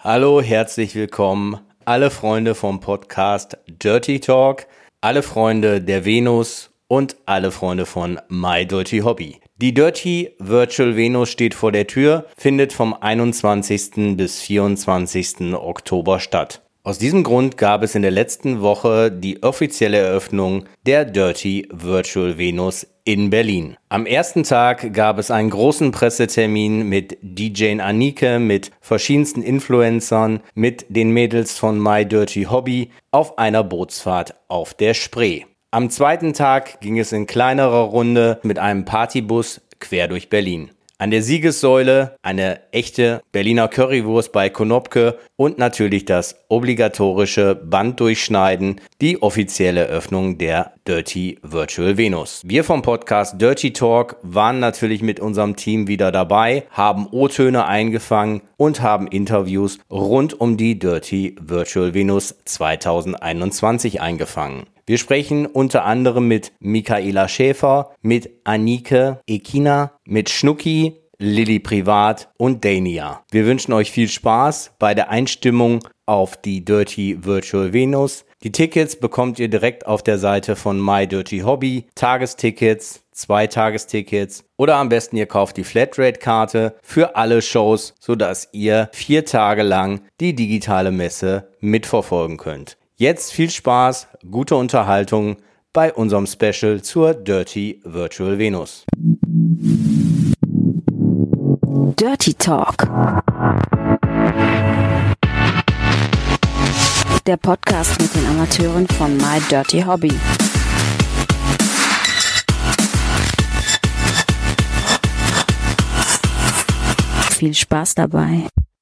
Hallo, herzlich willkommen, alle Freunde vom Podcast Dirty Talk, alle Freunde der Venus und alle Freunde von My Dirty Hobby. Die Dirty Virtual Venus steht vor der Tür, findet vom 21. bis 24. Oktober statt. Aus diesem Grund gab es in der letzten Woche die offizielle Eröffnung der Dirty Virtual Venus in Berlin. Am ersten Tag gab es einen großen Pressetermin mit DJ Anike, mit verschiedensten Influencern, mit den Mädels von My Dirty Hobby auf einer Bootsfahrt auf der Spree. Am zweiten Tag ging es in kleinerer Runde mit einem Partybus quer durch Berlin. An der Siegessäule eine echte Berliner Currywurst bei Konopke und natürlich das obligatorische Banddurchschneiden, die offizielle Eröffnung der Dirty Virtual Venus. Wir vom Podcast Dirty Talk waren natürlich mit unserem Team wieder dabei, haben O-Töne eingefangen und haben Interviews rund um die Dirty Virtual Venus 2021 eingefangen. Wir sprechen unter anderem mit Michaela Schäfer, mit Anike Ekina, mit Schnucki, Lilly Privat und Dania. Wir wünschen euch viel Spaß bei der Einstimmung auf die Dirty Virtual Venus. Die Tickets bekommt ihr direkt auf der Seite von My Dirty Hobby. Tagestickets, 2-Tagestickets oder am besten ihr kauft die Flatrate-Karte für alle Shows, sodass ihr 4 Tage lang die digitale Messe mitverfolgen könnt. Jetzt viel Spaß, gute Unterhaltung bei unserem Special zur Dirty Virtual Venus. Dirty Talk. Der Podcast mit den Amateuren von My Dirty Hobby. Viel Spaß dabei.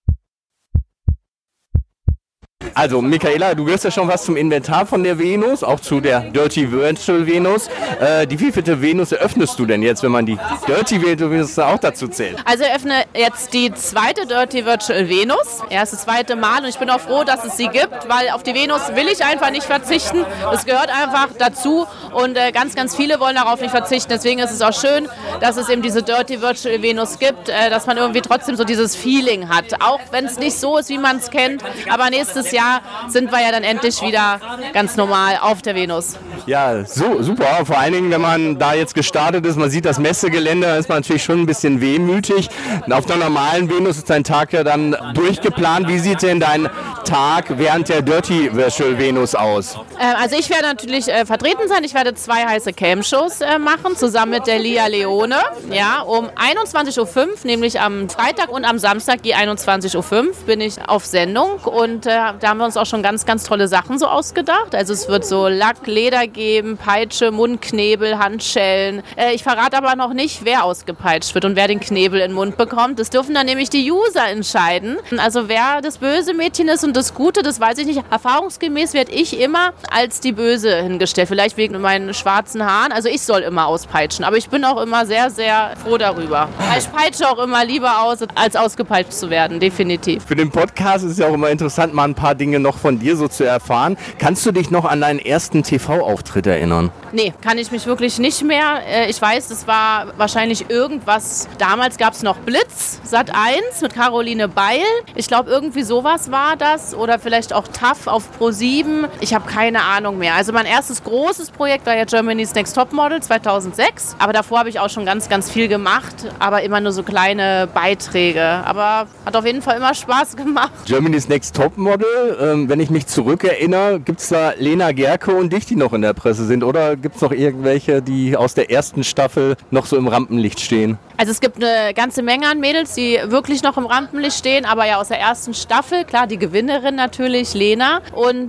Also Michaela, du gehörst ja schon was zum Inventar von der Venus, auch zu der Dirty Virtual Venus. Die wievielte Venus eröffnest du denn jetzt, wenn man die Dirty Virtual Venus auch dazu zählt? Also ich eröffne jetzt die zweite Dirty Virtual Venus. Erst das zweite Mal und ich bin auch froh, dass es sie gibt, weil auf die Venus will ich einfach nicht verzichten. Das gehört einfach dazu und ganz, ganz viele wollen darauf nicht verzichten. Deswegen ist es auch schön, dass es eben diese Dirty Virtual Venus gibt, dass man irgendwie trotzdem so dieses Feeling hat. Auch wenn es nicht so ist, wie man es kennt, aber nächstes Jahr sind wir ja dann endlich wieder ganz normal auf der Venus. Ja, so super. Vor allen Dingen, wenn man da jetzt gestartet ist, man sieht das Messegelände, da ist man natürlich schon ein bisschen wehmütig. Auf der normalen Venus ist dein Tag ja dann durchgeplant. Wie sieht denn dein Tag während der Dirty Virtual Venus aus? Also ich werde natürlich vertreten sein. Ich werde 2 heiße Cam-Shows machen, zusammen mit der Lia Leone. Ja, um 21.05 Uhr, nämlich am Freitag und am Samstag, je 21.05 Uhr, bin ich auf Sendung. Und da haben wir uns auch schon ganz, ganz tolle Sachen so ausgedacht. Also es wird so Lack, Leder geben, Peitsche, Mundknebel, Handschellen. Ich verrate aber noch nicht, wer ausgepeitscht wird und wer den Knebel in den Mund bekommt. Das dürfen dann nämlich die User entscheiden. Also wer das böse Mädchen ist und das Gute, das weiß ich nicht. Erfahrungsgemäß werde ich immer als die Böse hingestellt. Vielleicht wegen meinen schwarzen Haaren. Also ich soll immer auspeitschen. Aber ich bin auch immer sehr, sehr froh darüber. Ich peitsche auch immer lieber aus, als ausgepeitscht zu werden. Definitiv. Für den Podcast ist es ja auch immer interessant, mal ein paar Dinge noch von dir so zu erfahren. Kannst du dich noch an deinen ersten TV-Auftritt erinnern? Nee, kann ich mich wirklich nicht mehr. Ich weiß, es war wahrscheinlich irgendwas. Damals gab es noch Blitz, Sat.1 mit Caroline Beil. Ich glaube, irgendwie sowas war das. Oder vielleicht auch TAF auf Pro7. Ich habe keine Ahnung mehr. Also mein erstes großes Projekt war ja Germany's Next Topmodel 2006. Aber davor habe ich auch schon ganz, ganz viel gemacht. Aber immer nur so kleine Beiträge. Aber hat auf jeden Fall immer Spaß gemacht. Germany's Next Topmodel, wenn ich mich zurückerinnere, gibt es da Lena Gerke und dich, die noch in der Presse sind? Oder gibt es noch irgendwelche, die aus der ersten Staffel noch so im Rampenlicht stehen? Also es gibt eine ganze Menge an Mädels, die wirklich noch im Rampenlicht stehen, aber ja aus der ersten Staffel, klar, die Gewinnerin natürlich, Lena. Und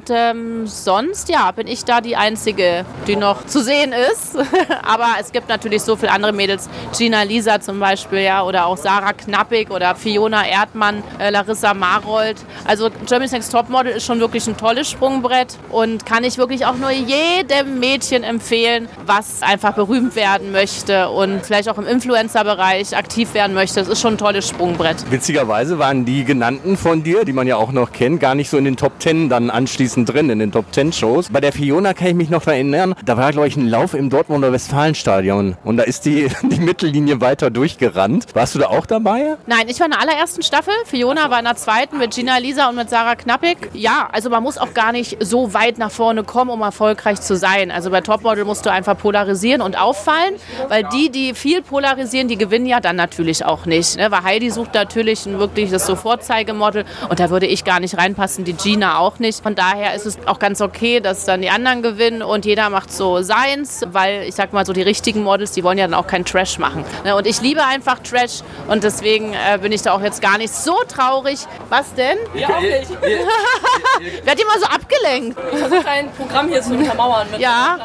sonst, ja, bin ich da die Einzige, die noch zu sehen ist. Aber es gibt natürlich so viele andere Mädels, Gina Lisa zum Beispiel, ja, oder auch Sarah Knappig oder Fiona Erdmann, Larissa Marold. Also Germany's Next Topmodel Topmodel ist schon wirklich ein tolles Sprungbrett und kann ich wirklich auch nur jedem Mädchen empfehlen, was einfach berühmt werden möchte und vielleicht auch im Influencer-Bereich aktiv werden möchte. Das ist schon ein tolles Sprungbrett. Witzigerweise waren die genannten von dir, die man ja auch noch kennt, gar nicht so in den Top 10 dann anschließend drin, in den Top 10 Shows. Bei der Fiona kann ich mich noch erinnern, da war, glaube ich, ein Lauf im Dortmunder Westfalenstadion und da ist die Mittellinie weiter durchgerannt. Warst du da auch dabei? Nein, ich war in der allerersten Staffel. Fiona war in der zweiten mit Gina Lisa und mit Sarah Knappig. Ja, also man muss auch gar nicht so weit nach vorne kommen, um erfolgreich zu sein. Also bei Topmodel musst du einfach polarisieren und auffallen, weil die viel polarisieren, die gewinnen ja dann natürlich auch nicht. Ne? Weil Heidi sucht natürlich ein wirkliches so Vorzeigemodel und da würde ich gar nicht reinpassen, die Gina auch nicht. Von daher ist es auch ganz okay, dass dann die anderen gewinnen und jeder macht so seins, weil ich sag mal so, die richtigen Models, die wollen ja dann auch keinen Trash machen. Ne? Und ich liebe einfach Trash und deswegen bin ich da auch jetzt gar nicht so traurig. Was denn? Ja, auch nicht. Werd immer so abgelenkt. Ich habe ein Programm hier zu untermauern. Mit Ja,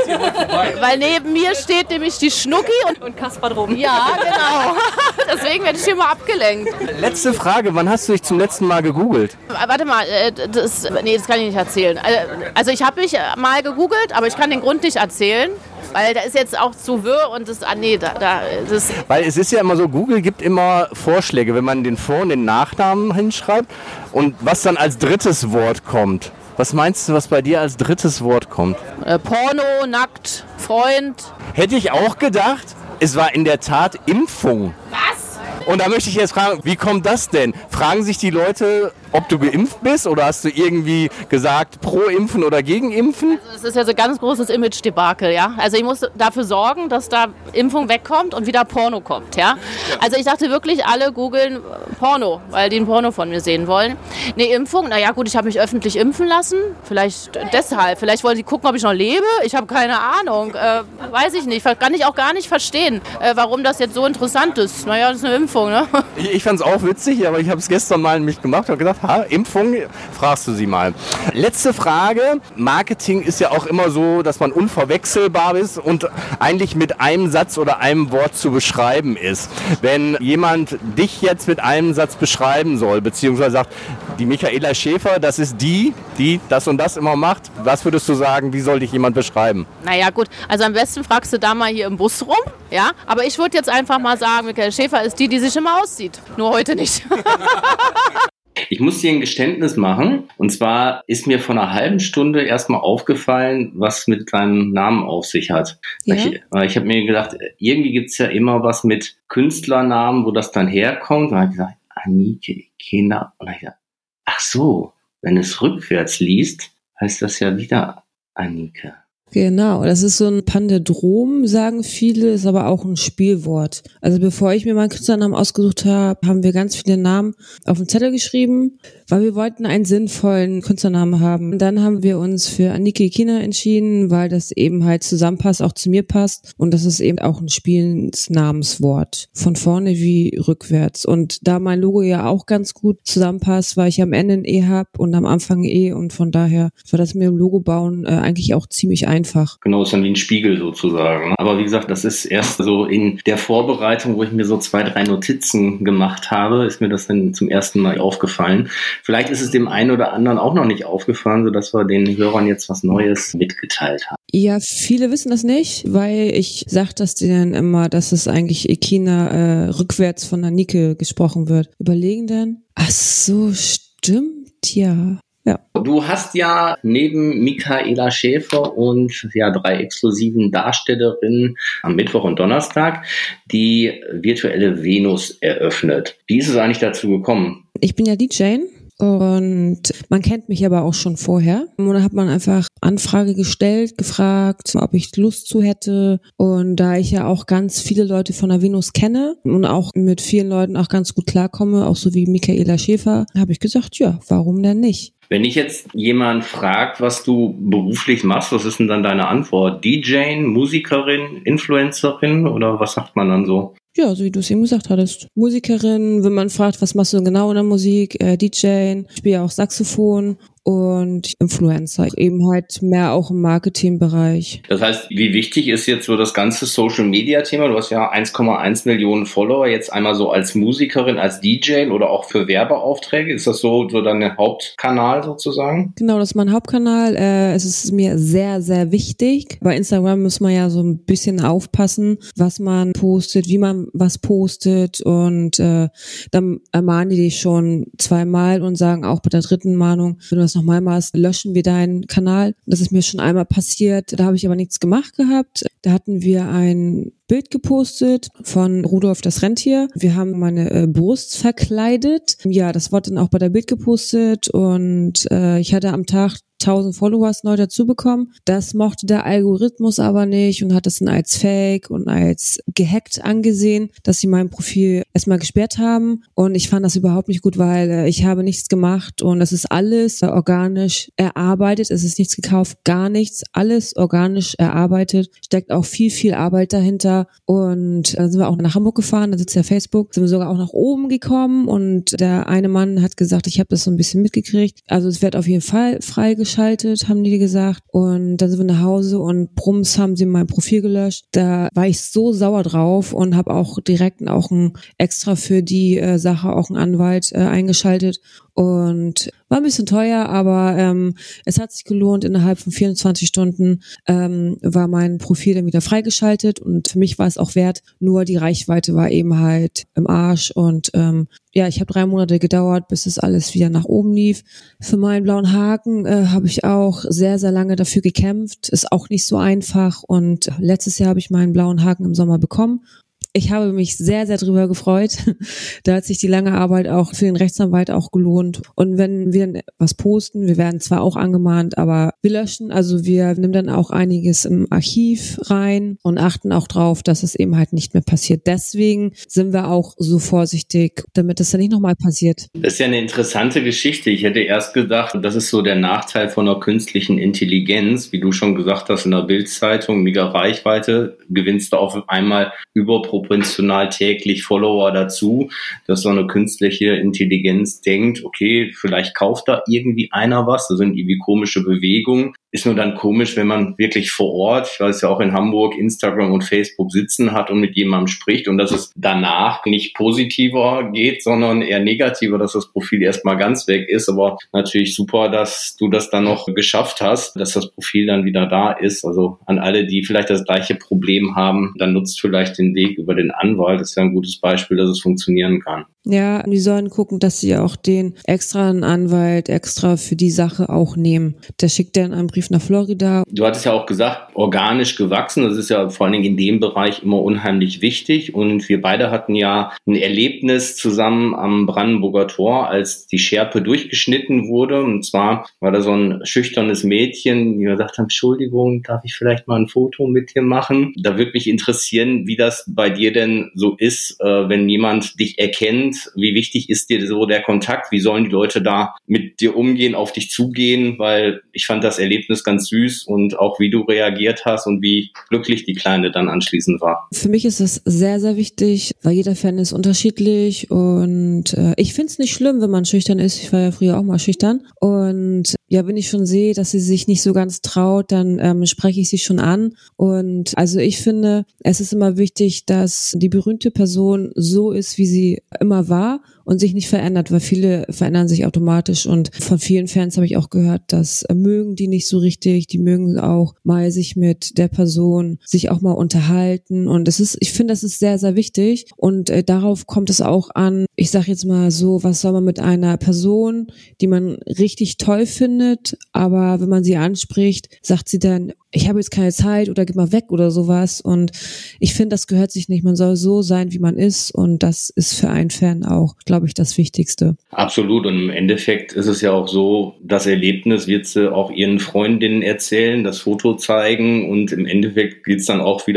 weil neben mir steht nämlich die Schnucki und Kaspar drum. ja, genau. Deswegen werde ich hier mal abgelenkt. Letzte Frage, wann hast du dich zum letzten Mal gegoogelt? Warte mal, das kann ich nicht erzählen. Also ich habe mich mal gegoogelt, aber ich kann den Grund nicht erzählen. Weil da ist jetzt auch zu wirr und das, das... Weil es ist ja immer so, Google gibt immer Vorschläge, wenn man den Vor- und den Nachnamen hinschreibt und was dann als drittes Wort kommt. Was meinst du, was bei dir als drittes Wort kommt? Porno, nackt, Freund. Hätte ich auch gedacht, es war in der Tat Impfung. Was? Und da möchte ich jetzt fragen, wie kommt das denn? Fragen sich die Leute, ob du geimpft bist oder hast du irgendwie gesagt, pro Impfen oder gegen Impfen? Das ist ja so ein ganz großes Image-Debakel, ja. Also ich muss dafür sorgen, dass da Impfung wegkommt und wieder Porno kommt, ja. Also ich dachte wirklich, alle googeln Porno, weil die ein Porno von mir sehen wollen. Nee, Impfung, naja gut, ich habe mich öffentlich impfen lassen. Vielleicht deshalb. Vielleicht wollen sie gucken, ob ich noch lebe. Ich habe keine Ahnung. Weiß ich nicht. Kann ich auch gar nicht verstehen, warum das jetzt so interessant ist. Naja, das ist eine Impfung, ne? Ich fand es auch witzig, aber ich habe es gestern mal nämlich gemacht und gedacht, Impfung, fragst du sie mal. Letzte Frage. Marketing ist ja auch immer so, dass man unverwechselbar ist und eigentlich mit einem Satz oder einem Wort zu beschreiben ist. Wenn jemand dich jetzt mit einem Satz beschreiben soll, beziehungsweise sagt, die Michaela Schäfer, das ist die das und das immer macht, was würdest du sagen, wie soll dich jemand beschreiben? Naja gut, also am besten fragst du da mal hier im Bus rum, ja, aber ich würde jetzt einfach mal sagen, Michaela Schäfer ist die sich immer aussieht, nur heute nicht. Ich muss dir ein Geständnis machen. Und zwar ist mir vor einer halben Stunde erstmal aufgefallen, was mit deinem Namen auf sich hat. Ja. Ich habe mir gedacht, irgendwie gibt's ja immer was mit Künstlernamen, wo das dann herkommt. Und dann habe ich gesagt, Anike, Kinder. Und dann habe ich gesagt, ach so, wenn es rückwärts liest, heißt das ja wieder Anike. Genau, das ist so ein Pandedrom, sagen viele, ist aber auch ein Spielwort. Also bevor ich mir meinen Künstlernamen ausgesucht habe, haben wir ganz viele Namen auf den Zettel geschrieben, weil wir wollten einen sinnvollen Künstlernamen haben. Und dann haben wir uns für Anike Kina entschieden, weil das eben halt zusammenpasst, auch zu mir passt. Und das ist eben auch ein Spielensnamenswort, von vorne wie rückwärts. Und da mein Logo ja auch ganz gut zusammenpasst, weil ich am Ende ein E habe und am Anfang ein E. Und von daher war das mit dem Logo bauen eigentlich auch ziemlich einfach. Genau, ist dann wie ein Spiegel sozusagen. Aber wie gesagt, das ist erst so in der Vorbereitung, wo ich mir so 2, 3 Notizen gemacht habe, ist mir das dann zum ersten Mal aufgefallen. Vielleicht ist es dem einen oder anderen auch noch nicht aufgefallen, sodass wir den Hörern jetzt was Neues mitgeteilt haben. Ja, viele wissen das nicht, weil ich sage das denen immer, dass es eigentlich Ekina rückwärts von Anike gesprochen wird. Überlegen denn? Ach so, stimmt, ja. Ja. Du hast ja neben Michaela Schäfer und 3 exklusiven Darstellerinnen am Mittwoch und Donnerstag die virtuelle Venus eröffnet. Wie ist es eigentlich dazu gekommen? Ich bin ja DJ und man kennt mich aber auch schon vorher. Und da hat man einfach Anfrage gestellt, gefragt, ob ich Lust zu hätte. Und da ich ja auch ganz viele Leute von der Venus kenne und auch mit vielen Leuten auch ganz gut klarkomme, auch so wie Michaela Schäfer, habe ich gesagt, ja, warum denn nicht? Wenn dich jetzt jemand fragt, was du beruflich machst, was ist denn dann deine Antwort? DJ, Musikerin, Influencerin oder was sagt man dann so? Ja, so wie du es eben gesagt hattest. Musikerin, wenn man fragt, was machst du denn genau in der Musik? DJ, ich spiele ja auch Saxophon und Influencer, eben halt mehr auch im Marketingbereich. Das heißt, wie wichtig ist jetzt so das ganze Social-Media-Thema? Du hast ja 1,1 Millionen Follower, jetzt einmal so als Musikerin, als DJ oder auch für Werbeaufträge. Ist das so dein Hauptkanal sozusagen? Genau, das ist mein Hauptkanal. Es ist mir sehr, sehr wichtig. Bei Instagram muss man ja so ein bisschen aufpassen, was man postet, wie man was postet, und dann ermahnen die dich schon zweimal und sagen auch bei der dritten Mahnung, wenn du das nochmal machst, löschen wir deinen Kanal. Das ist mir schon einmal passiert, da habe ich aber nichts gemacht gehabt. Da hatten wir ein Bild gepostet von Rudolf das Rentier. Wir haben meine Brust verkleidet. Ja, das wurde dann auch bei der Bild gepostet, und ich hatte am Tag 1000 Followers neu dazu bekommen. Das mochte der Algorithmus aber nicht und hat das dann als Fake und als gehackt angesehen, dass sie mein Profil erstmal gesperrt haben. Und ich fand das überhaupt nicht gut, weil ich habe nichts gemacht und es ist alles organisch erarbeitet. Es ist nichts gekauft, gar nichts. Alles organisch erarbeitet. Steckt auch viel, viel Arbeit dahinter. Und dann sind wir auch nach Hamburg gefahren, da sitzt ja Facebook. Sind wir sogar auch nach oben gekommen, und der eine Mann hat gesagt, ich habe das so ein bisschen mitgekriegt. Also es wird auf jeden Fall freigeschaltet, haben die gesagt. Und dann sind wir nach Hause und prums haben sie mein Profil gelöscht. Da war ich so sauer drauf und habe auch direkt auch ein extra für die Sache auch einen Anwalt eingeschaltet. Und war ein bisschen teuer, aber es hat sich gelohnt. Innerhalb von 24 Stunden war mein Profil dann wieder freigeschaltet, und für mich war es auch wert. Nur die Reichweite war eben halt im Arsch, und ich habe 3 Monate gedauert, bis es alles wieder nach oben lief. Für meinen blauen Haken habe ich auch sehr, sehr lange dafür gekämpft. Ist auch nicht so einfach, und letztes Jahr habe ich meinen blauen Haken im Sommer bekommen. Ich habe mich sehr, sehr drüber gefreut. Da hat sich die lange Arbeit auch für den Rechtsanwalt auch gelohnt. Und wenn wir dann was posten, wir werden zwar auch angemahnt, aber wir löschen, also wir nehmen dann auch einiges im Archiv rein und achten auch drauf, dass es eben halt nicht mehr passiert. Deswegen sind wir auch so vorsichtig, damit es dann nicht nochmal passiert. Das ist ja eine interessante Geschichte. Ich hätte erst gedacht, das ist so der Nachteil von der künstlichen Intelligenz. Wie du schon gesagt hast, in der Bild-Zeitung, mega Reichweite, gewinnst du auf einmal überproportional täglich Follower dazu, dass so eine künstliche Intelligenz denkt, okay, vielleicht kauft da irgendwie einer was, das sind irgendwie komische Bewegungen. Ist nur dann komisch, wenn man wirklich vor Ort, ich weiß ja auch in Hamburg, Instagram und Facebook sitzen hat und mit jemandem spricht, und dass es danach nicht positiver geht, sondern eher negativer, dass das Profil erstmal ganz weg ist. Aber natürlich super, dass du das dann noch geschafft hast, dass das Profil dann wieder da ist. Also an alle, die vielleicht das gleiche Problem haben, dann nutzt vielleicht den Weg über den Anwalt. Das ist ja ein gutes Beispiel, dass es funktionieren kann. Ja, die sollen gucken, dass sie auch den extra einen Anwalt extra für die Sache auch nehmen. Der schickt dann einen Brief nach Florida. Du hattest ja auch gesagt, organisch gewachsen. Das ist ja vor allen Dingen in dem Bereich immer unheimlich wichtig. Und wir beide hatten ja ein Erlebnis zusammen am Brandenburger Tor, als die Schärpe durchgeschnitten wurde. Und zwar war da so ein schüchternes Mädchen, die gesagt haben, Entschuldigung, darf ich vielleicht mal ein Foto mit dir machen? Da würde mich interessieren, wie das bei dir denn so ist, wenn jemand dich erkennt. Wie wichtig ist dir so der Kontakt? Wie sollen die Leute da mit dir umgehen, auf dich zugehen? Weil ich fand das Erlebnis ganz süß, und auch wie du reagiert hast und wie glücklich die Kleine dann anschließend war. Für mich ist das sehr, sehr wichtig, weil jeder Fan ist unterschiedlich, und ich finde es nicht schlimm, wenn man schüchtern ist. Ich war ja früher auch mal schüchtern, und ja, wenn ich schon sehe, dass sie sich nicht so ganz traut, dann spreche ich sie schon an. Und also ich finde, es ist immer wichtig, dass die berühmte Person so ist, wie sie immer war und sich nicht verändert, weil viele verändern sich automatisch, und von vielen Fans habe ich auch gehört, dass mögen die nicht so richtig, die mögen auch mal sich mit der Person sich auch mal unterhalten, und ich finde, das ist sehr, sehr wichtig, und darauf kommt es auch an. Ich sage jetzt mal so, was soll man mit einer Person, die man richtig toll findet, aber wenn man sie anspricht, sagt sie dann, ich habe jetzt keine Zeit oder geh mal weg oder sowas, und ich finde, das gehört sich nicht. Man soll so sein, wie man ist, und das ist für einen Fan auch, glaube ich, das Wichtigste. Absolut, und im Endeffekt ist es ja auch so, das Erlebnis wird sie auch ihren Freundinnen erzählen, das Foto zeigen, und im Endeffekt wird es dann auch wieder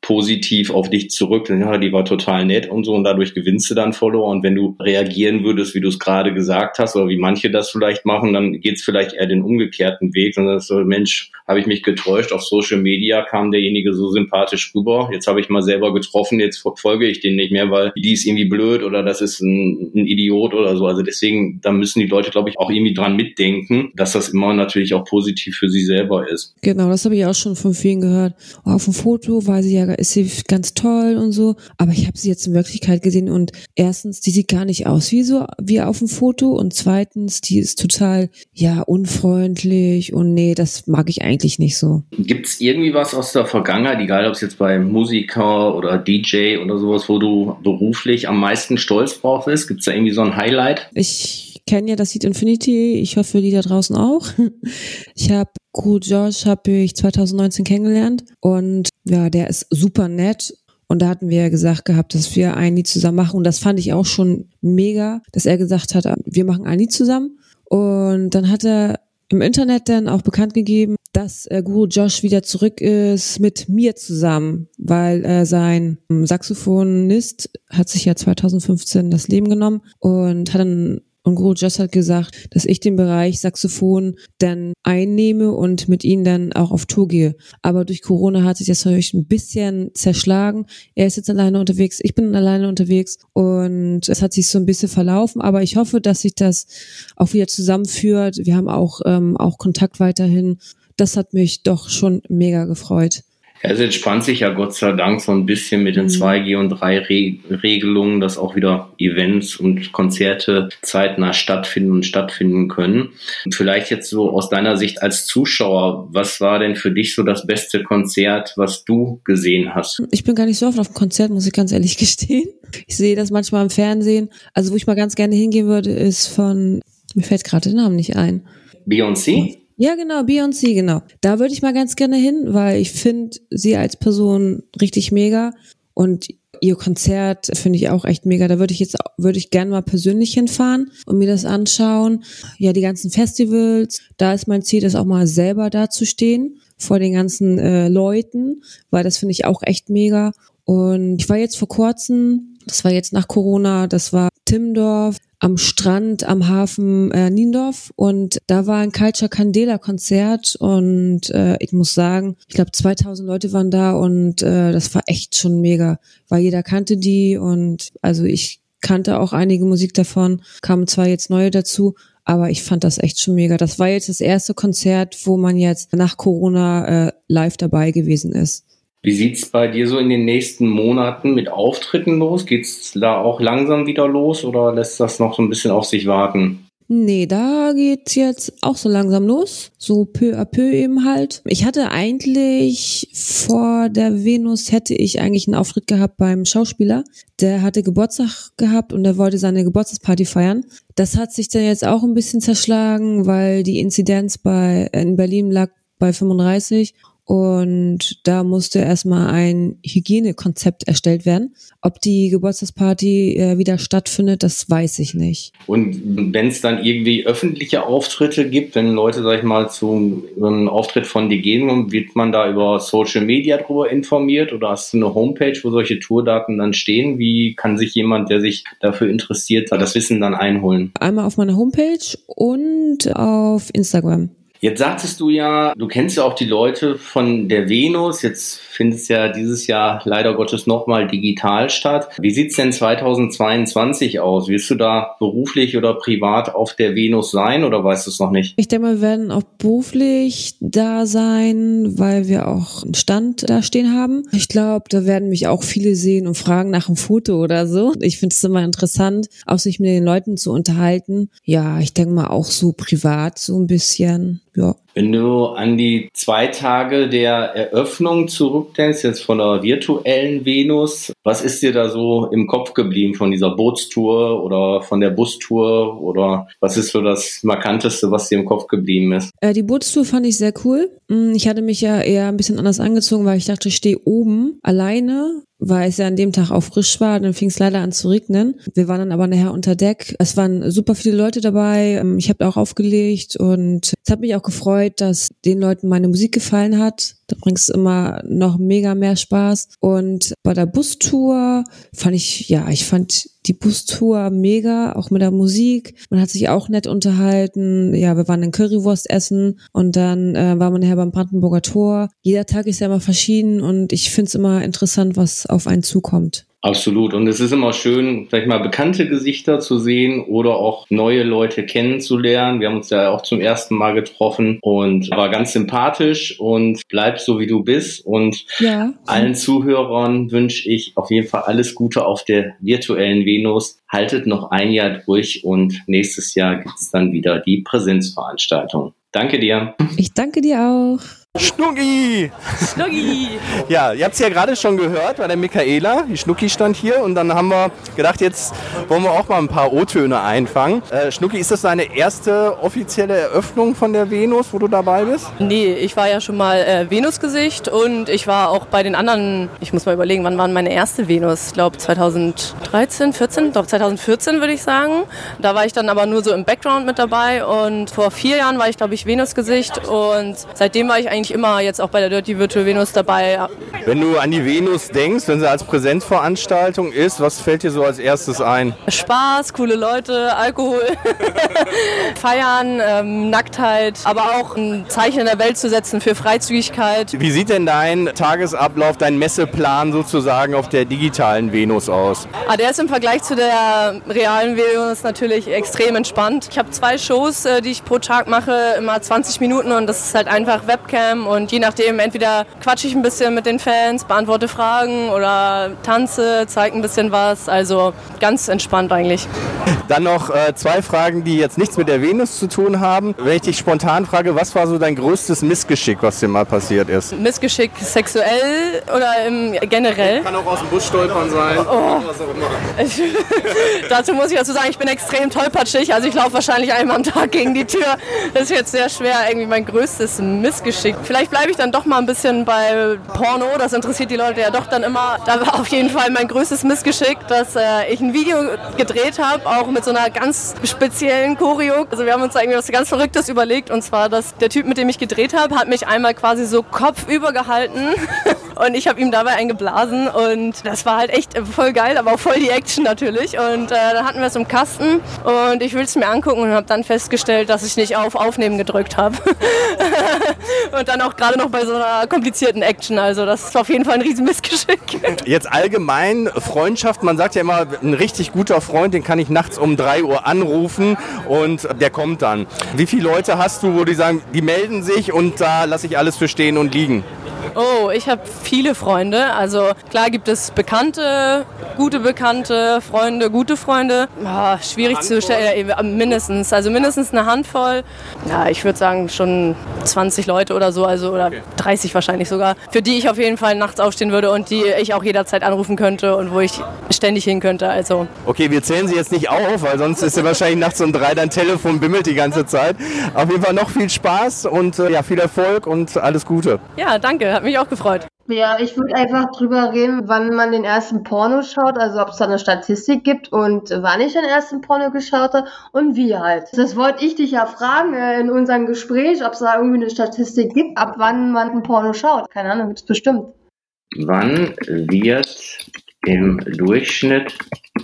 positiv auf dich zurück. Ja, die war total nett und so und dadurch gewinnst du dann Follower. Und wenn du reagieren würdest, wie du es gerade gesagt hast oder wie manche das vielleicht machen, dann geht's vielleicht eher den umgekehrten Weg. Und dann ist so, Mensch, habe ich mich getäuscht. Auf Social Media kam derjenige so sympathisch rüber. Jetzt habe ich mal selber getroffen, jetzt folge ich den nicht mehr, weil die ist irgendwie blöd oder das ist ein Idiot oder so. Also deswegen, da müssen die Leute, glaube ich, auch irgendwie dran mitdenken, dass das immer natürlich auch positiv für sie selber ist. Genau, das habe ich auch schon von vielen gehört. Oh, auf dem Foto war sie ja, ist sie ganz toll und so, aber ich habe sie jetzt in Wirklichkeit gesehen und erstens, die sieht gar nicht aus wie auf dem Foto und zweitens, die ist total, ja, unfreundlich und nee, das mag ich eigentlich nicht so. Gibt's irgendwie was aus der Vergangenheit, egal ob es jetzt bei Musiker oder DJ oder sowas, wo du beruflich am meisten stolz drauf bist? Gibt's da irgendwie so ein Highlight? Ich kenne ja das Lied Infinity, ich hoffe, die da draußen auch. Ich habe Guru Josh 2019 kennengelernt und ja, der ist super nett und da hatten wir ja gesagt gehabt, dass wir ein Lied zusammen machen und das fand ich auch schon mega, dass er gesagt hat, wir machen ein Lied zusammen und dann hat er im Internet dann auch bekannt gegeben, dass Guru Josh wieder zurück ist mit mir zusammen, weil sein Saxophonist hat sich ja 2015 das Leben genommen und Guru Josh hat gesagt, dass ich den Bereich Saxophon dann einnehme und mit ihm dann auch auf Tour gehe. Aber durch Corona hat sich das natürlich ein bisschen zerschlagen. Er ist jetzt alleine unterwegs, ich bin alleine unterwegs und es hat sich so ein bisschen verlaufen. Aber ich hoffe, dass sich das auch wieder zusammenführt. Wir haben auch Kontakt weiterhin. Das hat mich doch schon mega gefreut. Ja, es entspannt sich ja Gott sei Dank so ein bisschen mit den 2G- und 3Regelungen, dass auch wieder Events und Konzerte zeitnah stattfinden können. Und vielleicht jetzt so aus deiner Sicht als Zuschauer, was war denn für dich so das beste Konzert, was du gesehen hast? Ich bin gar nicht so oft auf dem Konzert, muss ich ganz ehrlich gestehen. Ich sehe das manchmal im Fernsehen. Also wo ich mal ganz gerne hingehen würde, ist mir fällt gerade der Name nicht ein. Beyoncé? Ja, genau, Beyoncé, genau. Da würde ich mal ganz gerne hin, weil ich finde sie als Person richtig mega und ihr Konzert finde ich auch echt mega. Da würde ich gerne mal persönlich hinfahren und mir das anschauen. Ja, die ganzen Festivals, da ist mein Ziel, das auch mal selber da zu stehen vor den ganzen Leuten, weil das finde ich auch echt mega. Und ich war jetzt vor kurzem, das war jetzt nach Corona, das war Timmendorf, am Strand, am Hafen Niendorf und da war ein Culture Candela Konzert und ich muss sagen, ich glaube 2000 Leute waren da und das war echt schon mega, weil jeder kannte die und also ich kannte auch einige Musik davon, kamen zwar jetzt neue dazu, aber ich fand das echt schon mega. Das war jetzt das erste Konzert, wo man jetzt nach Corona live dabei gewesen ist. Wie sieht's bei dir so in den nächsten Monaten mit Auftritten los? Geht's da auch langsam wieder los oder lässt das noch so ein bisschen auf sich warten? Nee, da geht's jetzt auch so langsam los. So peu à peu eben halt. Ich hatte eigentlich vor der Venus hätte ich eigentlich einen Auftritt gehabt beim Schauspieler. Der hatte Geburtstag gehabt und er wollte seine Geburtstagsparty feiern. Das hat sich dann jetzt auch ein bisschen zerschlagen, weil die Inzidenz in Berlin lag bei 35. Und da musste erstmal ein Hygienekonzept erstellt werden. Ob die Geburtstagsparty wieder stattfindet, das weiß ich nicht. Und wenn es dann irgendwie öffentliche Auftritte gibt, wenn Leute, sag ich mal, zu einem Auftritt von dir gehen, wird man da über Social Media drüber informiert oder hast du eine Homepage, wo solche Tourdaten dann stehen? Wie kann sich jemand, der sich dafür interessiert, das Wissen dann einholen? Einmal auf meiner Homepage und auf Instagram. Jetzt sagtest du ja, du kennst ja auch die Leute von der Venus. Jetzt findet es ja dieses Jahr leider Gottes nochmal digital statt. Wie sieht's denn 2022 aus? Wirst du da beruflich oder privat auf der Venus sein oder weißt du es noch nicht? Ich denke mal, wir werden auch beruflich da sein, weil wir auch einen Stand da stehen haben. Ich glaube, da werden mich auch viele sehen und fragen nach einem Foto oder so. Ich finde es immer interessant, auch sich mit den Leuten zu unterhalten. Ja, ich denke mal auch so privat so ein bisschen. Ja. Wenn du an die 2 Tage der Eröffnung zurückdenkst, jetzt von der virtuellen Venus, was ist dir da so im Kopf geblieben von dieser Bootstour oder von der Bustour oder was ist so das Markanteste, was dir im Kopf geblieben ist? Die Bootstour fand ich sehr cool. Ich hatte mich ja eher ein bisschen anders angezogen, weil ich dachte, ich stehe oben alleine, weil es ja an dem Tag auch frisch war. Dann fing es leider an zu regnen. Wir waren dann aber nachher unter Deck. Es waren super viele Leute dabei. Ich habe auch aufgelegt und es hat mich auch gefreut, dass den Leuten meine Musik gefallen hat. Da bringst du immer noch mega mehr Spaß. Und bei der Bustour ich fand die Bustour mega, auch mit der Musik. Man hat sich auch nett unterhalten. Ja, wir waren in Currywurst essen und dann war man nachher beim Brandenburger Tor. Jeder Tag ist ja immer verschieden und ich finde es immer interessant, was auf einen zukommt. Absolut. Und es ist immer schön, sag ich mal, bekannte Gesichter zu sehen oder auch neue Leute kennenzulernen. Wir haben uns ja auch zum ersten Mal getroffen und war ganz sympathisch und bleib so, wie du bist. Und allen Zuhörern wünsche ich auf jeden Fall alles Gute auf der virtuellen Venus. Haltet noch ein Jahr durch und nächstes Jahr gibt es dann wieder die Präsenzveranstaltung. Danke dir. Ich danke dir auch. Schnucki! Ja, ihr habt es ja gerade schon gehört bei der Michaela. Die Schnucki stand hier und dann haben wir gedacht, jetzt wollen wir auch mal ein paar O-Töne einfangen. Schnucki, ist das deine erste offizielle Eröffnung von der Venus, wo du dabei bist? Nee, ich war ja schon mal Venusgesicht und ich war auch bei den anderen, ich muss mal überlegen, wann war meine erste Venus? Ich glaube 2013, 14? Ich glaube 2014 würde ich sagen. Da war ich dann aber nur so im Background mit dabei und vor 4 Jahren war ich, glaube ich, Venusgesicht und seitdem war ich eigentlich immer jetzt auch bei der Dirty Virtual Venus dabei. Wenn du an die Venus denkst, wenn sie als Präsenzveranstaltung ist, was fällt dir so als erstes ein? Spaß, coole Leute, Alkohol, Feiern, Nacktheit, aber auch ein Zeichen in der Welt zu setzen für Freizügigkeit. Wie sieht denn dein Tagesablauf, dein Messeplan sozusagen auf der digitalen Venus aus? Der ist im Vergleich zu der realen Venus natürlich extrem entspannt. Ich habe 2 Shows, die ich pro Tag mache, immer 20 Minuten und das ist halt einfach Webcam und je nachdem entweder quatsche ich ein bisschen mit den Fans, beantworte Fragen oder tanze, zeige ein bisschen was, also ganz entspannt eigentlich. Dann noch 2 Fragen, die jetzt nichts mit der Venus zu tun haben. Wenn ich dich spontan frage, was war so dein größtes Missgeschick, was dir mal passiert ist? Missgeschick sexuell oder generell? Kann auch aus dem Bus stolpern sein. Oh. Was auch immer. Dazu muss ich dazu sagen, ich bin extrem tollpatschig, also ich laufe wahrscheinlich einmal am Tag gegen die Tür. Das ist jetzt sehr schwer, irgendwie mein größtes Missgeschick. Vielleicht bleibe ich dann doch mal ein bisschen bei Porno, das interessiert die Leute ja doch dann immer. Da war auf jeden Fall mein größtes Missgeschick, dass ich ein Video gedreht habe, auch mit so einer ganz speziellen Choreo. Also wir haben uns da irgendwie was ganz Verrücktes überlegt und zwar, dass der Typ, mit dem ich gedreht habe, hat mich einmal quasi so kopfüber gehalten und ich habe ihm dabei eingeblasen und das war halt echt voll geil, aber auch voll die Action natürlich und dann hatten wir es im Kasten und ich will es mir angucken und habe dann festgestellt, dass ich nicht auf Aufnehmen gedrückt habe. Und dann auch gerade noch bei so einer komplizierten Action. Also das ist auf jeden Fall ein riesen Missgeschick. Jetzt allgemein Freundschaft. Man sagt ja immer, ein richtig guter Freund, den kann ich nachts um 3 Uhr anrufen und der kommt dann. Wie viele Leute hast du, wo die sagen, die melden sich und da lasse ich alles für stehen und liegen? Oh, ich habe viele Freunde. Also klar gibt es Bekannte, gute Bekannte, Freunde, gute Freunde. Schwierig zu stellen, mindestens. Also mindestens eine Handvoll. Ja, ich würde sagen schon 20 Leute oder so, also oder 30 wahrscheinlich sogar, für die ich auf jeden Fall nachts aufstehen würde und die ich auch jederzeit anrufen könnte und wo ich ständig hin könnte. Also. Okay, wir zählen sie jetzt nicht auf, weil sonst ist ja wahrscheinlich nachts um 3 dein Telefon bimmelt die ganze Zeit. Auf jeden Fall noch viel Spaß und viel Erfolg und alles Gute. Ja, danke, hat mich auch gefreut. Ja, ich würde einfach drüber reden, wann man den ersten Porno schaut, also ob es da eine Statistik gibt und wann ich den ersten Porno geschaut habe und wie halt. Das wollte ich dich ja fragen in unserem Gespräch, ob es da irgendwie eine Statistik gibt, ab wann man ein Porno schaut. Keine Ahnung, gibt's bestimmt. Wann wird im Durchschnitt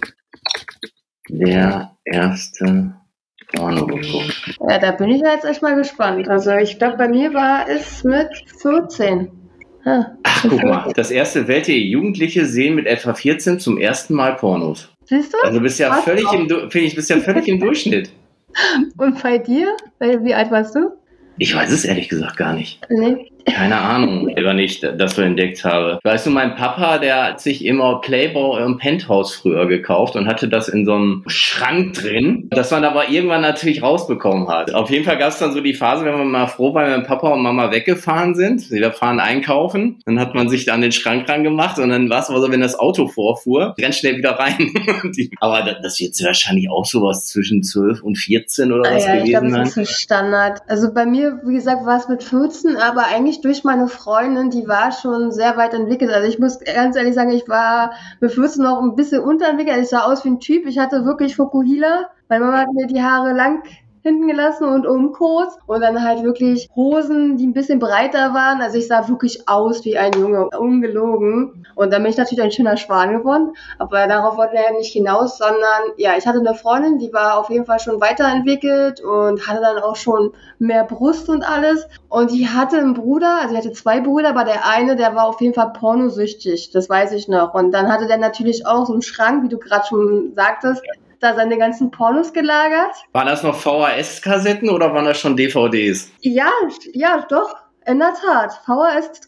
der erste Porno geguckt? Ja, da bin ich ja jetzt echt mal gespannt. Also ich glaube, bei mir war es mit 14. Ach, guck mal, das erste Welt der Jugendliche sehen mit etwa 14 zum ersten Mal Pornos. Siehst du? Also du bist ja völlig im Durchschnitt. Und bei dir? Wie alt warst du? Ich weiß es ehrlich gesagt gar nicht. Nee. Keine Ahnung, wann ich das so entdeckt habe. Weißt du, mein Papa, der hat sich immer Playboy im Penthouse früher gekauft und hatte das in so einem Schrank drin, das man aber irgendwann natürlich rausbekommen hat. Auf jeden Fall gab es dann so die Phase, wenn man mal froh war, wenn Papa und Mama weggefahren sind. Wir fahren einkaufen, dann hat man sich da an den Schrank ran gemacht und dann war es aber so, wenn das Auto vorfuhr, ganz schnell wieder rein. Aber das wird wahrscheinlich auch sowas zwischen 12 und 14 oder was gewesen sein. Ich glaube, das ist ein Standard. Also bei mir, wie gesagt, war es mit 14, aber eigentlich durch meine Freundin, die war schon sehr weit entwickelt. Also ich muss ganz ehrlich sagen, ich war mit 14 noch ein bisschen unterentwickelt. Ich sah aus wie ein Typ. Ich hatte wirklich Fukuhila. Meine Mama hat mir die Haare lang hinten gelassen und Umkurz und dann halt wirklich Hosen, die ein bisschen breiter waren. Also ich sah wirklich aus wie ein Junge, ungelogen. Und dann bin ich natürlich ein schöner Schwan geworden. Aber darauf wollte er nicht hinaus, sondern ja, ich hatte eine Freundin, die war auf jeden Fall schon weiterentwickelt und hatte dann auch schon mehr Brust und alles. Und die hatte einen Bruder, also die hatte 2 Brüder, aber der eine, der war auf jeden Fall pornosüchtig, das weiß ich noch. Und dann hatte der natürlich auch so einen Schrank, wie du gerade schon sagtest, da seine ganzen Pornos gelagert. Waren das noch VHS-Kassetten oder waren das schon DVDs? Ja, doch, in der Tat. VHS,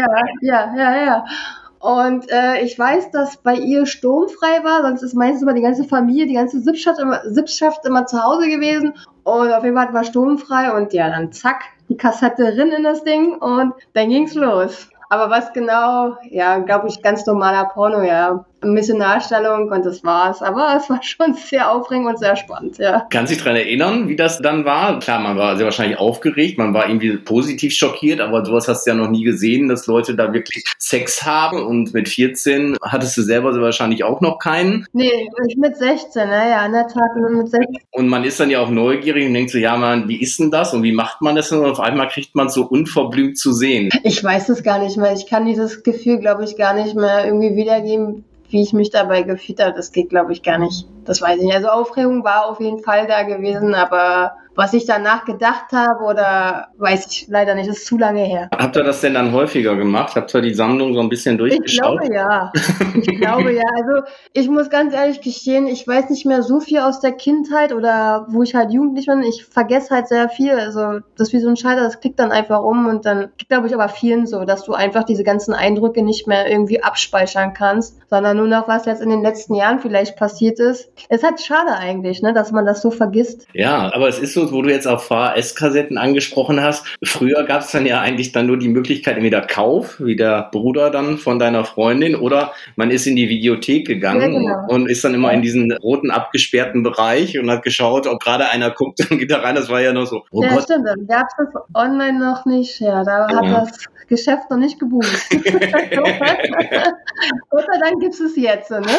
ja. Und ich weiß, dass bei ihr sturmfrei war, sonst ist meistens immer die ganze Familie, die ganze Sippschaft immer zu Hause gewesen. Und auf jeden Fall war sturmfrei und ja, dann zack, die Kassette rin in das Ding und dann ging's los. Aber was genau, ja, glaube ich, ganz normaler Porno, ja. Ein bisschen Darstellung und das war's. Aber es war schon sehr aufregend und sehr spannend, ja. Kannst du dich daran erinnern, wie das dann war? Klar, man war sehr wahrscheinlich aufgeregt, man war irgendwie positiv schockiert, aber sowas hast du ja noch nie gesehen, dass Leute da wirklich Sex haben. Und mit 14 hattest du selber sehr wahrscheinlich auch noch keinen. Nee, ich mit 16, ja, in der Tat mit 16. Und man ist dann ja auch neugierig und denkt so, ja man, wie ist denn das und wie macht man das? Und auf einmal kriegt man es so unverblümt zu sehen. Ich weiß es gar nicht mehr. Ich kann dieses Gefühl, glaube ich, gar nicht mehr irgendwie wiedergeben, wie ich mich dabei gefühlt habe. Das geht, glaube ich, gar nicht. Das weiß ich nicht. Also Aufregung war auf jeden Fall da gewesen, aber was ich danach gedacht habe oder weiß ich leider nicht, ist zu lange her. Habt ihr das denn dann häufiger gemacht? Habt ihr die Sammlung so ein bisschen durchgeschaut? Ich glaube ja. Also ich muss ganz ehrlich gestehen, ich weiß nicht mehr so viel aus der Kindheit oder wo ich halt jugendlich bin. Ich vergesse halt sehr viel. Also das ist wie so ein Schalter, das klickt dann einfach um und dann glaube ich aber vielen so, dass du einfach diese ganzen Eindrücke nicht mehr irgendwie abspeichern kannst, sondern nur noch, was jetzt in den letzten Jahren vielleicht passiert ist. Es ist halt schade eigentlich, ne, dass man das so vergisst. Ja, aber es ist so, wo du jetzt auch VHS-Kassetten angesprochen hast. Früher gab es dann ja eigentlich dann nur die Möglichkeit, entweder Kauf, wie der Bruder dann von deiner Freundin, oder man ist in die Videothek gegangen und ist dann immer in diesen roten abgesperrten Bereich und hat geschaut, ob gerade einer guckt, dann geht da rein. Das war ja noch so. Oh ja, Gott. Stimmt, dann gab es das online noch nicht. Ja, da hat das Geschäft noch nicht geboomt. Gott sei Dank gibt es jetzt, ne?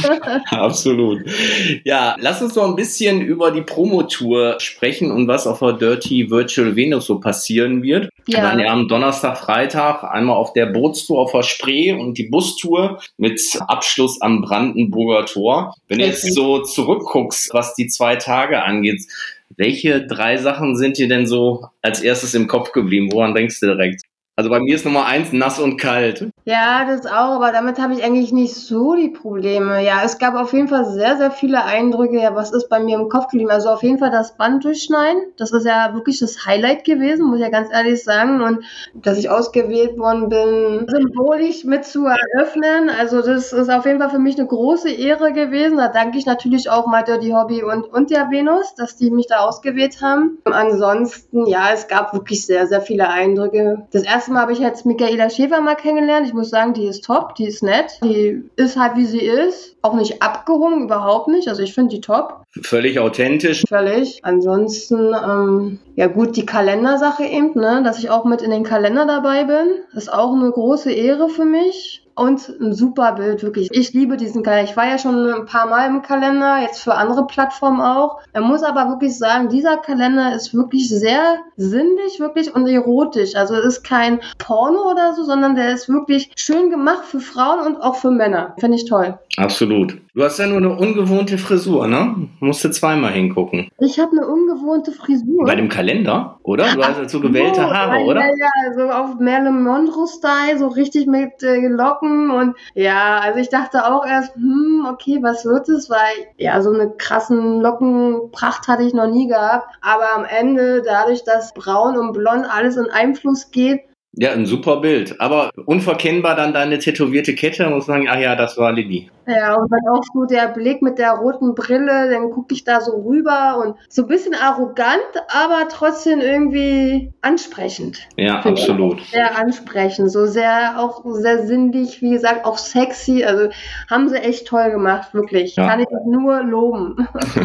Absolut. Ja, lass uns noch ein bisschen über die Promotour sprechen und was auf der Dirty Virtual Venus so passieren wird. Ja. Wir waren ja am Donnerstag, Freitag einmal auf der Bootstour auf der Spree und die Bustour mit Abschluss am Brandenburger Tor. Wenn du jetzt so zurückguckst, was die 2 Tage angeht, welche 3 Sachen sind dir denn so als erstes im Kopf geblieben? Woran denkst du direkt? Also bei mir ist Nummer 1 nass und kalt. Ja, das auch, aber damit habe ich eigentlich nicht so die Probleme. Ja, es gab auf jeden Fall sehr, sehr viele Eindrücke. Ja, was ist bei mir im Kopf geblieben? Also auf jeden Fall das Band durchschneiden. Das ist ja wirklich das Highlight gewesen, muss ich ja ganz ehrlich sagen. Und dass ich ausgewählt worden bin, symbolisch mit zu eröffnen. Also das ist auf jeden Fall für mich eine große Ehre gewesen. Da danke ich natürlich auch My Dirty Hobby und der Venus, dass die mich da ausgewählt haben. Ansonsten, ja, es gab wirklich sehr, sehr viele Eindrücke. Das erste Mal habe ich jetzt Michaela Schäfer mal kennengelernt. Ich muss sagen, die ist top, die ist nett, die ist halt wie sie ist, auch nicht abgehoben, überhaupt nicht, also ich finde die top. Völlig authentisch. Völlig. Ansonsten, ja gut, die Kalendersache eben, ne, dass ich auch mit in den Kalender dabei bin, ist auch eine große Ehre für mich. Und ein super Bild, wirklich. Ich liebe diesen Kalender. Ich war ja schon ein paar Mal im Kalender, jetzt für andere Plattformen auch. Man muss aber wirklich sagen, dieser Kalender ist wirklich sehr sinnlich, wirklich und erotisch. Also es ist kein Porno oder so, sondern der ist wirklich schön gemacht für Frauen und auch für Männer. Finde ich toll. Absolut. Du hast ja nur eine ungewohnte Frisur, ne? Musst du 2-mal hingucken. Ich habe eine ungewohnte Frisur. Bei dem Kalender, oder? Du hast so gewellte Haare, oder? Ja, so auf Marilyn Monroe-Style, so richtig mit Locken und ja, also ich dachte auch erst, okay, was wird es? Weil ja, so eine krassen Lockenpracht hatte ich noch nie gehabt. Aber am Ende, dadurch, dass braun und blond alles in Einfluss geht, ja, ein super Bild. Aber unverkennbar dann deine tätowierte Kette, muss man sagen, ach ja, das war Lilly. Ja, und dann auch so der Blick mit der roten Brille, dann gucke ich da so rüber und so ein bisschen arrogant, aber trotzdem irgendwie ansprechend. Ja, absolut. Sehr ansprechend, so sehr, auch sehr sinnlich, wie gesagt, auch sexy. Also haben sie echt toll gemacht, wirklich. Ja. Kann ich nur loben.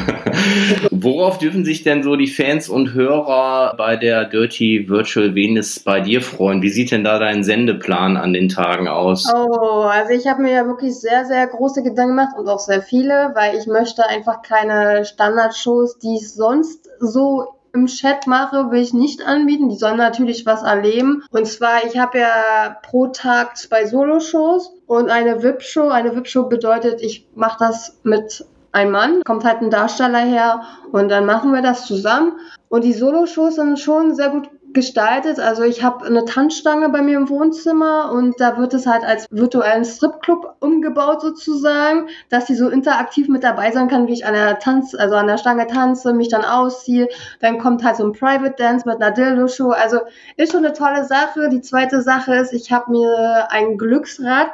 Worauf dürfen sich denn so die Fans und Hörer bei der Dirty Virtual Venus bei dir freuen? freuen. Wie sieht denn da dein Sendeplan an den Tagen aus? Oh, also ich habe mir ja wirklich sehr, sehr große Gedanken gemacht und auch sehr viele, weil ich möchte einfach keine Standardshows, die ich sonst so im Chat mache, will ich nicht anbieten. Die sollen natürlich was erleben. Und zwar, ich habe ja pro Tag 2 Solo-Shows und eine VIP-Show. Eine VIP-Show bedeutet, ich mache das mit einem Mann, kommt halt ein Darsteller her und dann machen wir das zusammen. Und die Solo-Shows sind schon sehr gut gestaltet. Also ich habe eine Tanzstange bei mir im Wohnzimmer und da wird es halt als virtuellen Stripclub umgebaut sozusagen, dass die so interaktiv mit dabei sein kann, wie ich an der Stange tanze, mich dann ausziehe. Dann kommt halt so ein Private Dance mit einer Dildo-Show. Also ist schon eine tolle Sache. Die zweite Sache ist, ich habe mir ein Glücksrad,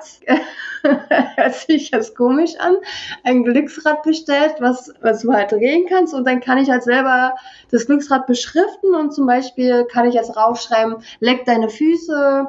hört sich jetzt komisch an, ein Glücksrad bestellt, was du halt drehen kannst und dann kann ich halt selber das Glücksrad beschriften und zum Beispiel kann ich jetzt raufschreiben, leck deine Füße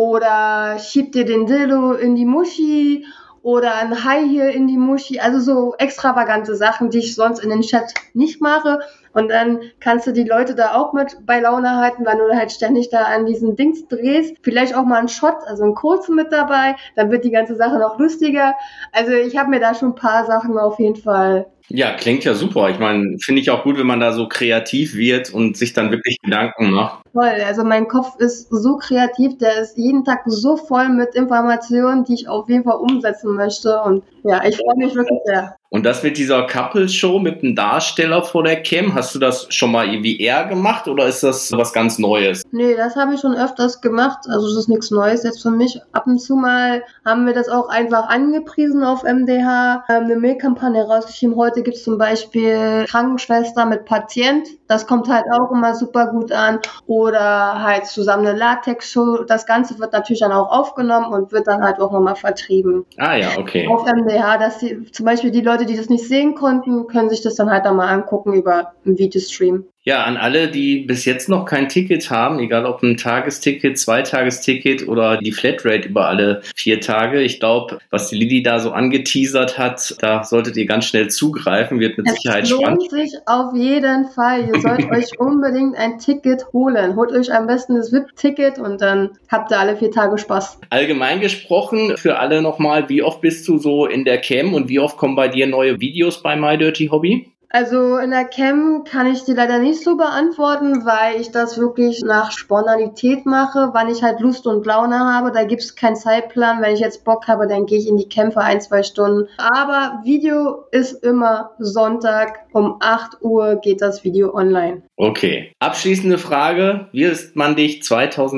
oder schieb dir den Dildo in die Muschi oder ein High Heel in die Muschi, also so extravagante Sachen, die ich sonst in den Chat nicht mache. Und dann kannst du die Leute da auch mit bei Laune halten, weil du halt ständig da an diesen Dings drehst. Vielleicht auch mal einen Shot, also einen kurzen mit dabei, dann wird die ganze Sache noch lustiger. Also ich habe mir da schon ein paar Sachen auf jeden Fall. Ja, klingt ja super. Ich meine, finde ich auch gut, wenn man da so kreativ wird und sich dann wirklich Gedanken macht. Voll, also mein Kopf ist so kreativ, der ist jeden Tag so voll mit Informationen, die ich auf jeden Fall umsetzen möchte und ja, ich freue mich wirklich sehr. Und das mit dieser Couple-Show mit dem Darsteller vor der Cam, hast du das schon mal irgendwie eher gemacht oder ist das was ganz Neues? Nee, das habe ich schon öfters gemacht, also das ist nichts Neues jetzt für mich. Ab und zu mal haben wir das auch einfach angepriesen auf MDH, eine Mail-Kampagne rausgeschrieben. Heute gibt es zum Beispiel Krankenschwester mit Patient, das kommt halt auch immer super gut an. Oder halt zusammen eine Latex-Show, das Ganze wird natürlich dann auch aufgenommen und wird dann halt auch nochmal vertrieben. Ah ja, okay. Auf MDH, dass die, zum Beispiel die Leute, die das nicht sehen konnten, können sich das dann halt nochmal angucken über einen Videostream. Ja, an alle, die bis jetzt noch kein Ticket haben, egal ob ein Tagesticket, 2-Tagesticket oder die Flatrate über alle 4 Tage. Ich glaube, was die Lilly da so angeteasert hat, da solltet ihr ganz schnell zugreifen, wird mit Sicherheit spannend. Es lohnt sich auf jeden Fall. Ihr sollt euch unbedingt ein Ticket holen. Holt euch am besten das VIP-Ticket und dann habt ihr alle 4 Tage Spaß. Allgemein gesprochen, für alle nochmal, wie oft bist du so in der Cam und wie oft kommen bei dir neue Videos bei My Dirty Hobby? Also in der Cam kann ich dir leider nicht so beantworten, weil ich das wirklich nach Spontanität mache, wann ich halt Lust und Laune habe. Da gibt es keinen Zeitplan. Wenn ich jetzt Bock habe, dann gehe ich in die Cam für 1-2 Stunden. Aber Video ist immer Sonntag um 8 Uhr geht das Video online. Okay. Abschließende Frage. Wie wird man dich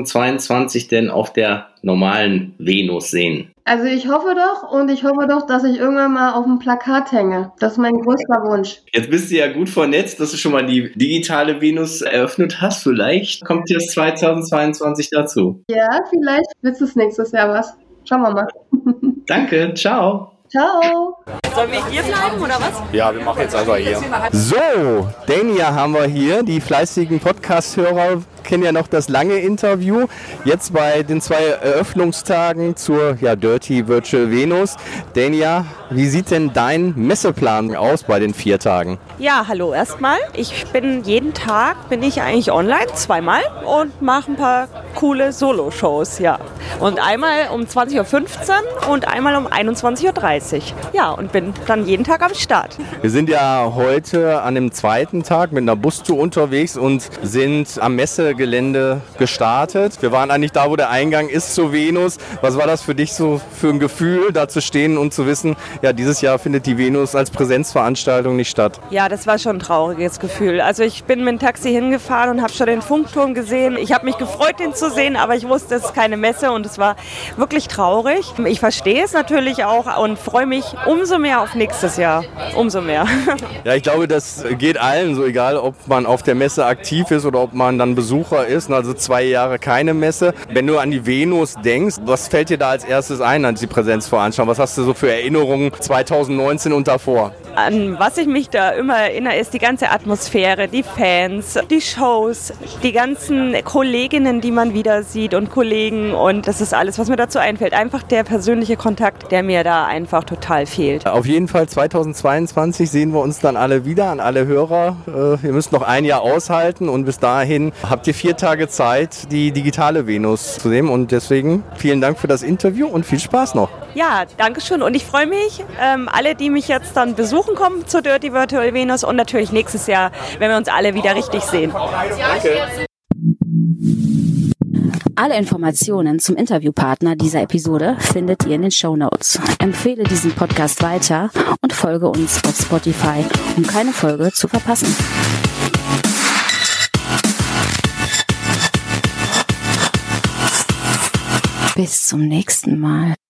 2022 denn auf der normalen Venus sehen? Also ich hoffe doch, dass ich irgendwann mal auf dem Plakat hänge. Das ist mein größter Wunsch. Jetzt bist du ja gut vernetzt, dass du schon mal die digitale Venus eröffnet hast. Vielleicht kommt jetzt 2022 dazu. Ja, vielleicht wird es nächstes Jahr was. Schauen wir mal. Danke, ciao. Ciao. Sollen wir hier bleiben oder was? Ja, wir machen jetzt einfach hier. So, Dania haben wir hier. Die fleißigen Podcast-Hörer kennen ja noch das lange Interview. Jetzt bei den 2 Eröffnungstagen zur Dirty Virtual Venus. Dania, wie sieht denn dein Messeplan aus bei den 4 Tagen? Ja, hallo erstmal. Jeden Tag eigentlich online, 2-mal und mache ein paar coole Solo-Shows, ja. Und einmal um 20.15 Uhr und einmal um 21.30 Uhr. Ja, und bin dann jeden Tag am Start. Wir sind ja heute an dem 2. Tag mit einer Bustour unterwegs und sind am Messegelände gestartet. Wir waren eigentlich da, wo der Eingang ist zur Venus. Was war das für dich so für ein Gefühl, da zu stehen und zu wissen, ja, dieses Jahr findet die Venus als Präsenzveranstaltung nicht statt? Ja, das war schon ein trauriges Gefühl. Also ich bin mit dem Taxi hingefahren und habe schon den Funkturm gesehen. Ich habe mich gefreut, den zu sehen, aber ich wusste, es ist keine Messe und es war wirklich traurig. Ich verstehe es natürlich auch und freue mich umso mehr auf nächstes Jahr. Umso mehr. Ja, ich glaube, das geht allen so, egal ob man auf der Messe aktiv ist oder ob man dann Besucher ist. Also 2 Jahre keine Messe. Wenn du an die Venus denkst, was fällt dir da als erstes ein an die Präsenzveranstaltung? Was hast du so für Erinnerungen 2019 und davor? an was ich mich da immer erinnere, ist die ganze Atmosphäre, die Fans, die Shows, die ganzen Kolleginnen, die man wieder sieht und Kollegen und das ist alles, was mir dazu einfällt. Einfach der persönliche Kontakt, der mir da einfach total fehlt. Auf jeden Fall 2022 sehen wir uns dann alle wieder, an alle Hörer. Ihr müsst noch ein Jahr aushalten und bis dahin habt ihr 4 Tage Zeit, die digitale Venus zu sehen und deswegen vielen Dank für das Interview und viel Spaß noch. Ja, danke schön und ich freue mich, alle, die mich jetzt dann besuchen kommen zur Dirty Virtual Venus und natürlich nächstes Jahr, wenn wir uns alle wieder richtig sehen. Danke. Alle Informationen zum Interviewpartner dieser Episode findet ihr in den Shownotes. Empfehle diesen Podcast weiter und folge uns auf Spotify, um keine Folge zu verpassen. Bis zum nächsten Mal.